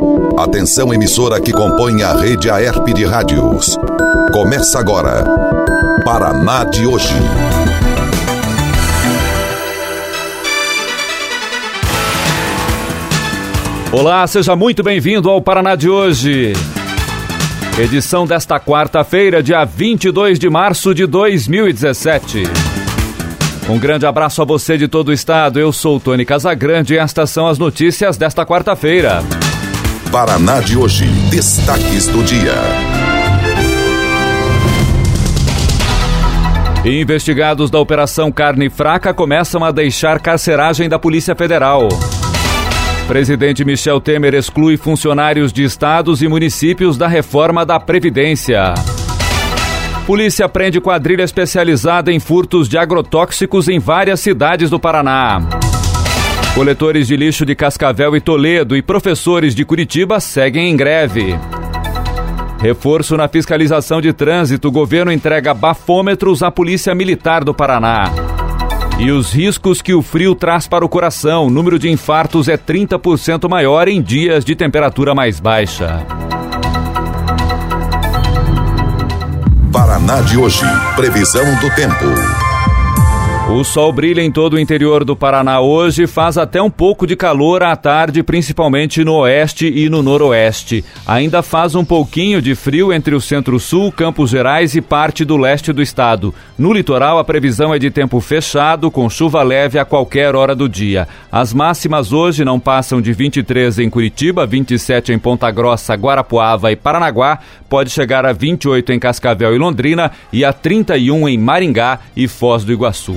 Atenção, emissora que compõe a rede AERP de rádios. Começa agora, Paraná de hoje. Olá, seja muito bem-vindo ao Paraná de hoje. Edição desta quarta-feira, dia 22 de março de 2017. Um grande abraço a você de todo o estado. Eu sou o Tony Casagrande e estas são as notícias desta quarta-feira. Paraná de hoje, destaques do dia. Investigados da Operação Carne Fraca começam a deixar carceragem da Polícia Federal. Presidente Michel Temer exclui funcionários de estados e municípios da reforma da Previdência. Polícia prende quadrilha especializada em furtos de agrotóxicos em várias cidades do Paraná. Coletores de lixo de Cascavel e Toledo e professores de Curitiba seguem em greve. Reforço na fiscalização de trânsito. O governo entrega bafômetros à Polícia Militar do Paraná. E os riscos que o frio traz para o coração. O número de infartos é 30% maior em dias de temperatura mais baixa. Paraná de hoje, previsão do tempo. O sol brilha em todo o interior do Paraná hoje, faz até um pouco de calor à tarde, principalmente no oeste e no noroeste. Ainda faz um pouquinho de frio entre o centro-sul, Campos Gerais e parte do leste do estado. No litoral, a previsão é de tempo fechado, com chuva leve a qualquer hora do dia. As máximas hoje não passam de 23 em Curitiba, 27 em Ponta Grossa, Guarapuava e Paranaguá, pode chegar a 28 em Cascavel e Londrina e a 31 em Maringá e Foz do Iguaçu.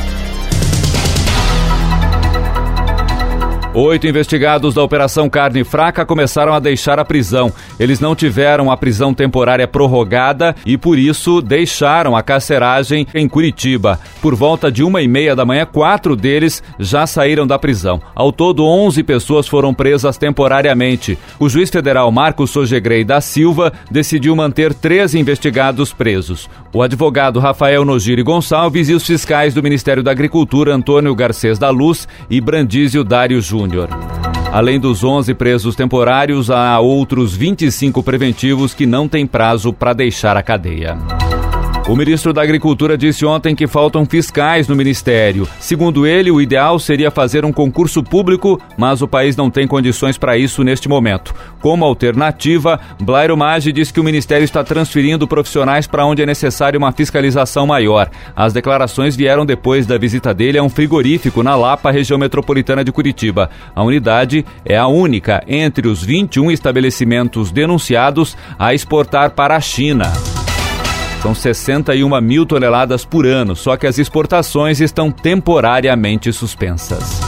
8 investigados da Operação Carne Fraca começaram a deixar a prisão. Eles não tiveram a prisão temporária prorrogada e, por isso, deixaram a carceragem em Curitiba. Por volta de 1h30 da manhã, 4 deles já saíram da prisão. Ao todo, 11 pessoas foram presas temporariamente. O juiz federal Marcos Sogegrey da Silva decidiu manter 13 investigados presos. O advogado Rafael Nogiri Gonçalves e os fiscais do Ministério da Agricultura, Antônio Garcês da Luz e Brandísio Dário Júnior. Além dos 11 presos temporários, há outros 25 preventivos que não têm prazo para deixar a cadeia. O ministro da Agricultura disse ontem que faltam fiscais no ministério. Segundo ele, o ideal seria fazer um concurso público, mas o país não tem condições para isso neste momento. Como alternativa, Blairo Maggi diz que o ministério está transferindo profissionais para onde é necessário uma fiscalização maior. As declarações vieram depois da visita dele a um frigorífico na Lapa, região metropolitana de Curitiba. A unidade é a única entre os 21 estabelecimentos denunciados a exportar para a China. São 61 mil toneladas por ano, só que as exportações estão temporariamente suspensas.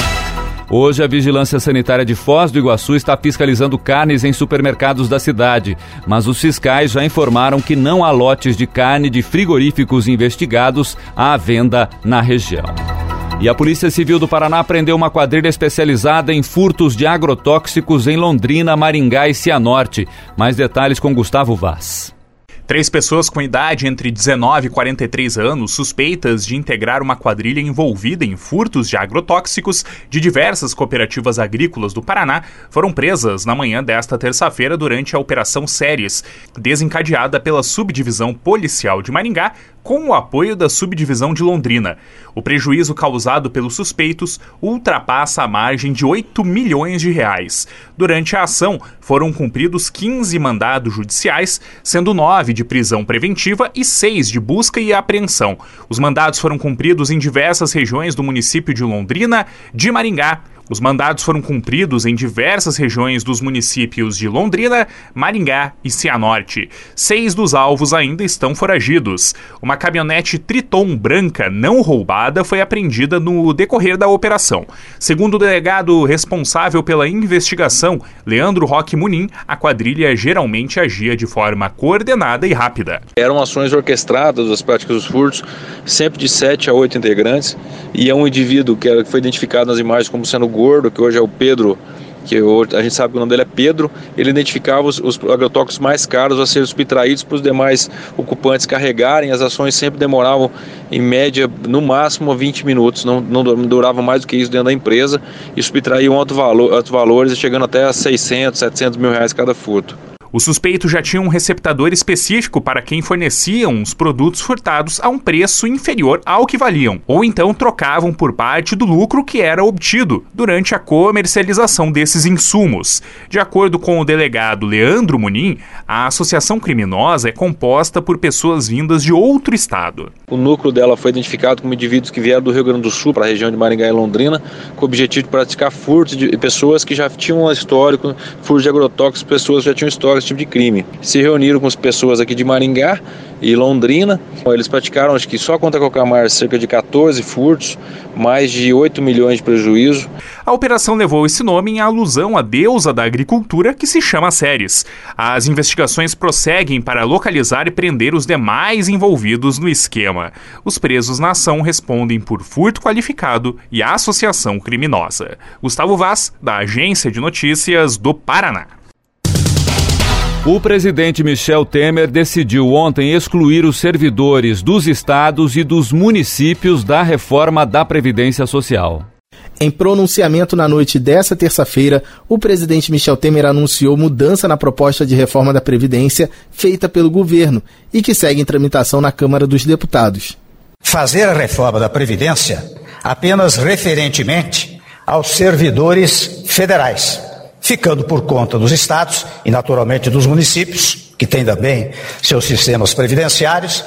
Hoje, a Vigilância Sanitária de Foz do Iguaçu está fiscalizando carnes em supermercados da cidade, mas os fiscais já informaram que não há lotes de carne de frigoríficos investigados à venda na região. E a Polícia Civil do Paraná prendeu uma quadrilha especializada em furtos de agrotóxicos em Londrina, Maringá e Cianorte. Mais detalhes com Gustavo Vaz. 3 pessoas com idade entre 19 e 43 anos, suspeitas de integrar uma quadrilha envolvida em furtos de agrotóxicos de diversas cooperativas agrícolas do Paraná, foram presas na manhã desta terça-feira durante a Operação Séries, desencadeada pela Subdivisão Policial de Maringá, com o apoio da Subdivisão de Londrina. O prejuízo causado pelos suspeitos ultrapassa a margem de R$8 milhões. Durante a ação, foram cumpridos 15 mandados judiciais, sendo 9 de prisão preventiva e 6 de busca e apreensão. Os mandados foram cumpridos em diversas regiões do município de Londrina, de Maringá. Os mandados foram cumpridos em diversas regiões dos municípios de Londrina, Maringá e Cianorte. 6 dos alvos ainda estão foragidos. Uma caminhonete Triton branca não roubada foi apreendida no decorrer da operação. Segundo o delegado responsável pela investigação, Leandro Roque Munim, a quadrilha geralmente agia de forma coordenada e rápida. Eram ações orquestradas das práticas dos furtos, sempre de 7 a 8 integrantes, e é um indivíduo que foi identificado nas imagens como sendo gordo, que hoje é o Pedro que hoje a gente sabe que o nome dele é Pedro. Ele identificava os agrotóxicos mais caros a serem subtraídos para os demais ocupantes carregarem. As ações sempre demoravam, em média, no máximo 20 minutos, não duravam mais do que isso dentro da empresa, e subtraíam altos valores, chegando até a 600, 700 mil reais cada furto. Os suspeitos já tinham um receptador específico para quem forneciam os produtos furtados a um preço inferior ao que valiam, ou então trocavam por parte do lucro que era obtido durante a comercialização desses insumos. De acordo com o delegado Leandro Munim, a associação criminosa é composta por pessoas vindas de outro estado. O núcleo dela foi identificado como indivíduos que vieram do Rio Grande do Sul para a região de Maringá e Londrina, com o objetivo de praticar furtos de pessoas que já tinham um histórico, furtos de agrotóxicos, pessoas que já tinham histórico esse tipo de crime. Se reuniram com as pessoas aqui de Maringá e Londrina. Eles praticaram, acho que só contra Cocamar, cerca de 14 furtos, mais de 8 milhões de prejuízo. A operação levou esse nome em alusão à deusa da agricultura que se chama Ceres. As investigações prosseguem para localizar e prender os demais envolvidos no esquema. Os presos na ação respondem por furto qualificado e associação criminosa. Gustavo Vaz, da Agência de Notícias do Paraná. O presidente Michel Temer decidiu ontem excluir os servidores dos estados e dos municípios da reforma da Previdência Social. Em pronunciamento na noite dessa terça-feira, o presidente Michel Temer anunciou mudança na proposta de reforma da Previdência feita pelo governo e que segue em tramitação na Câmara dos Deputados. Fazer a reforma da Previdência apenas referentemente aos servidores federais, ficando por conta dos estados e, naturalmente, dos municípios, que têm também seus sistemas previdenciários,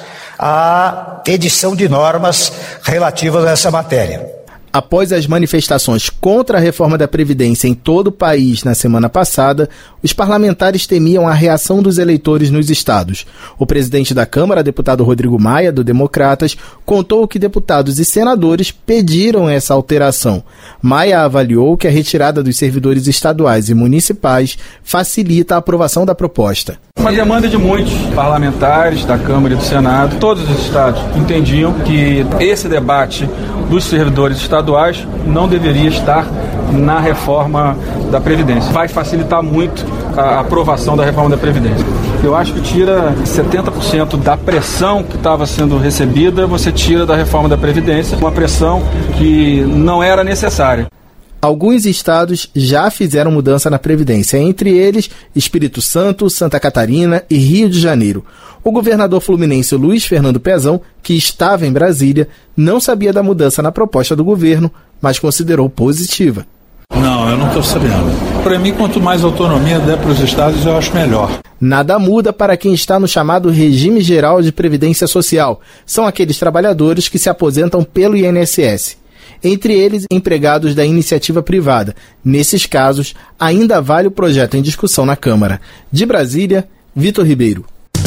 a edição de normas relativas a essa matéria. Após as manifestações contra a reforma da Previdência em todo o país na semana passada, os parlamentares temiam a reação dos eleitores nos estados. O presidente da Câmara, deputado Rodrigo Maia, do Democratas, contou que deputados e senadores pediram essa alteração. Maia avaliou que a retirada dos servidores estaduais e municipais facilita a aprovação da proposta. Uma demanda de muitos parlamentares da Câmara e do Senado, todos os estados entendiam que esse debate dos servidores estaduais não deveria estar na reforma da Previdência. Vai facilitar muito a aprovação da reforma da Previdência. Eu acho que tira 70% da pressão que estava sendo recebida, você tira da reforma da Previdência, uma pressão que não era necessária. Alguns estados já fizeram mudança na Previdência, entre eles Espírito Santo, Santa Catarina e Rio de Janeiro. O governador fluminense Luiz Fernando Pezão, que estava em Brasília, não sabia da mudança na proposta do governo, mas considerou positiva. Não, eu não estou sabendo. Para mim, quanto mais autonomia der para os estados, eu acho melhor. Nada muda para quem está no chamado Regime Geral de Previdência Social. São aqueles trabalhadores que se aposentam pelo INSS. Entre eles, empregados da iniciativa privada. Nesses casos, ainda vale o projeto em discussão na Câmara. De Brasília, Vitor Ribeiro.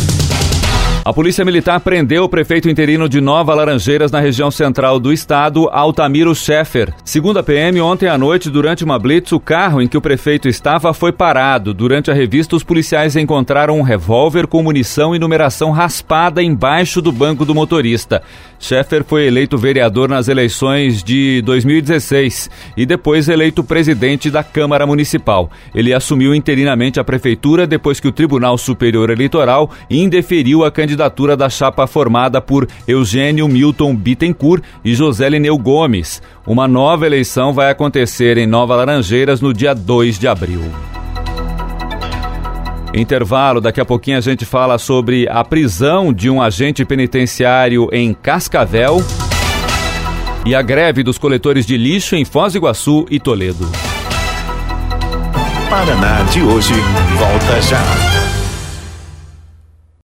A Polícia Militar prendeu o prefeito interino de Nova Laranjeiras, na região central do estado, Altamiro Scheffer. Segundo a PM, ontem à noite, durante uma blitz, o carro em que o prefeito estava foi parado. Durante a revista, os policiais encontraram um revólver com munição e numeração raspada embaixo do banco do motorista. Scheffer foi eleito vereador nas eleições de 2016 e depois eleito presidente da Câmara Municipal. Ele assumiu interinamente a prefeitura depois que o Tribunal Superior Eleitoral indeferiu a candidatura da chapa formada por Eugênio Milton Bittencourt e José Lineu Gomes. Uma nova eleição vai acontecer em Nova Laranjeiras no dia 2 de abril. Intervalo, daqui a pouquinho a gente fala sobre a prisão de um agente penitenciário em Cascavel e a greve dos coletores de lixo em Foz do Iguaçu e Toledo. Paraná de hoje volta já.